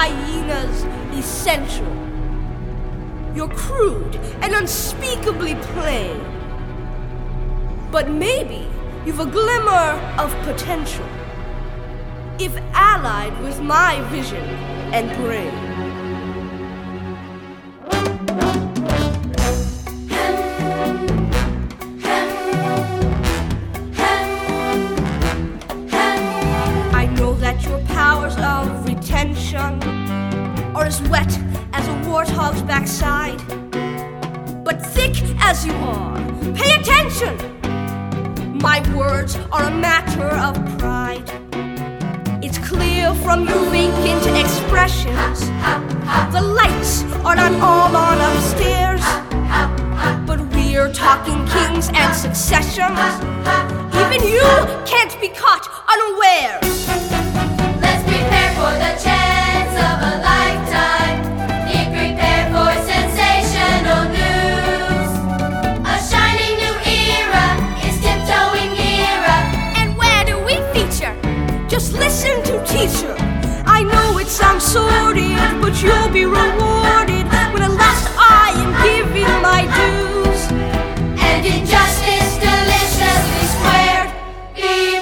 hyenas essential. You're crude and unspeakably plain. But maybe you've a glimmer of potential, if allied with my vision and brain. I know that your powers of retention are as wet as a warthog's backside. But thick as you are, pay attention! My words are a matter of pride. It's clear from your vacant expressions. The lights are not all on upstairs, but we're talking kings and successions. Even you can't be caught unawares. Let's prepare for the chance of a lifetime. Be prepared for sensational news. A shining new era is tiptoeing nearer. And where do we feature? Just listen to teacher. I know it sounds sordid, but you'll be rewarded when at last I am giving my dues. And injustice deliciously squared. Be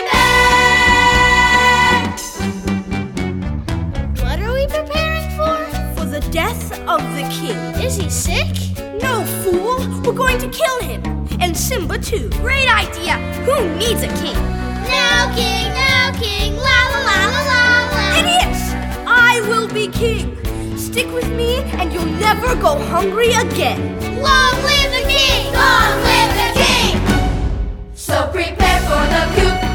prepared. What are we preparing for? For the death of the king. Is he sick? No, fool! We're going to kill him. And Simba too. Great idea! Who needs a king? Now king, la la la la la la. Idiots! I will be king. Stick with me and you'll never go hungry again. Long live the king! Long live the king! So prepare for the coup.